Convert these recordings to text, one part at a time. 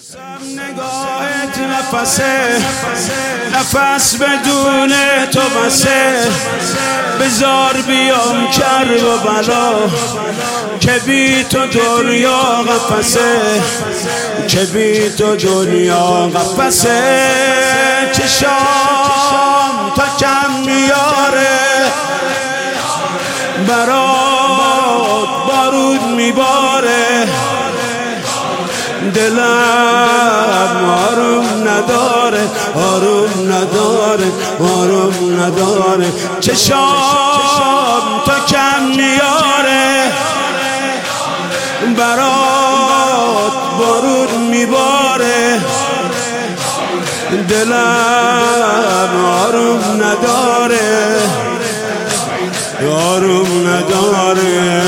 نگاهت نفس بدون تو بسه، بذار بیام کرب و بلا که بی تو دنیا قفسه، که بی تو دنیا قفسه. چشام تا کم میاره برات بارود میباره، دلم آروم نداره، آروم نداره، آروم نداره. چشام تا کم میاره برات بارود میباره، دلم آروم نداره، آروم نداره.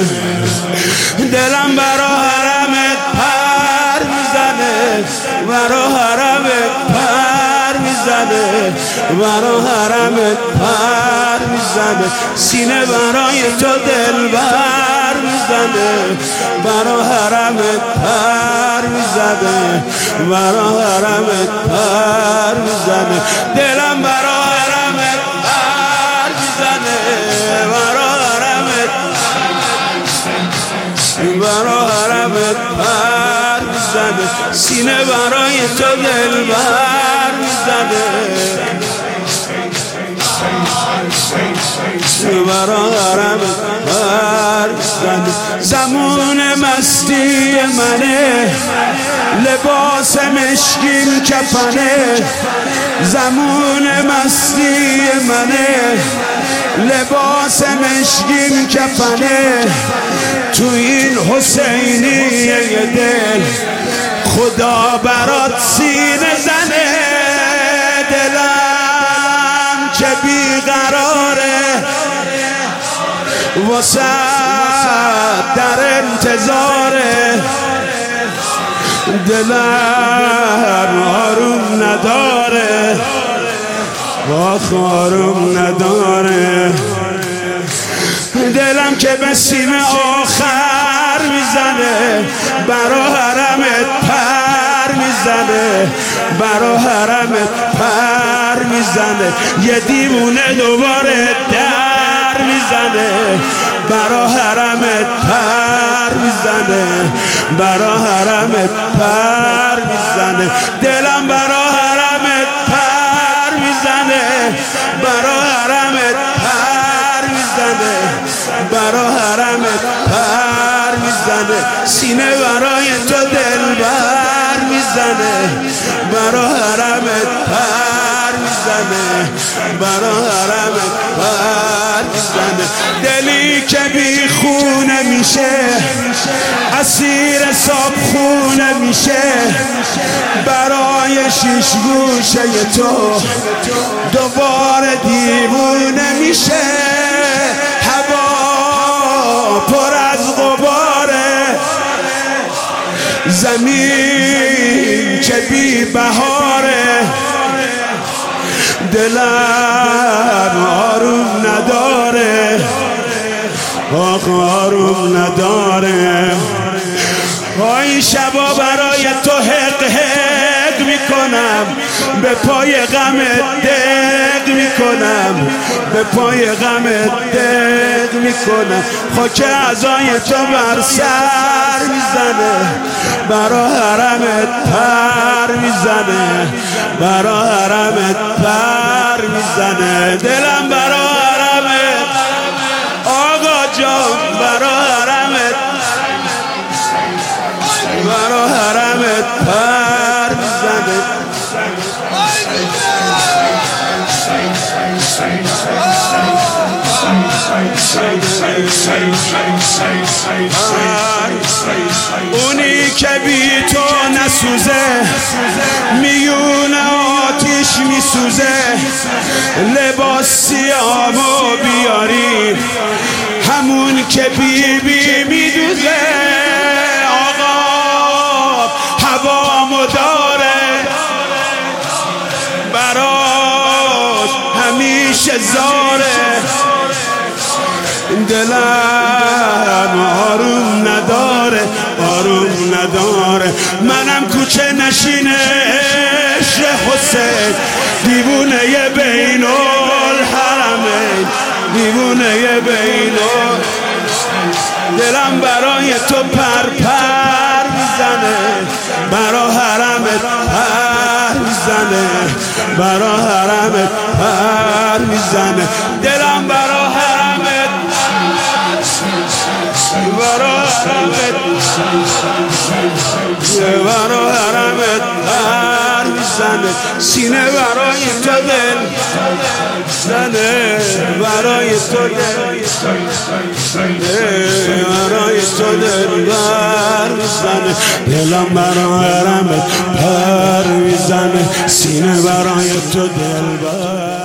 دلم برا حرمت پر میزنه، برا حرمت پر میزنه، برا حرمت پر میزنه. سینه برای تو دل بر میزنه، برا حرمت پر میزنه، برا حرمت پر میزنه. دلم برا حرمت پر میزنه، برا حرمت، برا حرمت پر میزنه. سینه برای تو دل بر میزنه، برا حرمت پر میزنه. زمان مستی منه، لباس مشکین کفنه. زمان مستی منه، لباس مشکین کفنه. تو این حسینیه دل خدا برات سینه زنه. دلم که بیقراره واسه در انتظاره، دلم آروم نداره، آخ آروم نداره. دلم که به سیم آخر میزنه، برا حرمت پر میزنه، برا حرمت پر میزنه. یه دیوونه دوباره در میزنه، برا حرمت پر میزنه، برا حرمت پر میزنه. دلم برا حرمت پر میزنه، برا حرمت پر میزنه، برا حرمت پر میزنه. سینه برای تو دل بر میزنه، برا حرمت پر میزنه، برا حرمت پر میزنه. دلی که بی خونه میشه، اسیر صاحب خونه میشه، برای شیش گوشه تو دوباره دیوونه میشه. هوا پر از غباره، زمین که بی بهاره، دلم آروم نداره، آخ آروم نداره. این شبا برای تو حق حق میکنم، به پای غمت دق میکنم، به پای غمت دق میکنم. خاک عزای تو بر سر میزنه، برا حرمت پر میزنه، برا حرمت پر میزنه. دلم برا حرمت آقا جان، برا حرمت، برا حرمت پر میزنه. اونی که بی تو نسوزه، میون آتیش میسوزه. لباس سیامو بیاری، همون که بی بی میدوزه. آقا هوامو داره، براش همیشه زاره. دلم آروم نداره، آروم نداره. منم که نشینه عشق حسین، دیوونه بین الحرمین، دیوونه بین دلم برای تو پر میزنه، برا حرمت پر میزنه، برا حرمت پر میزنه، دلم برا حرمت، برا حرمت، برا حرمت پر میزنه، سینه برای تو دل زنه، برای تو دل برای تو دل بر میزنه، دلم برای حرمت پر میزنه، سینه برای تو دل بر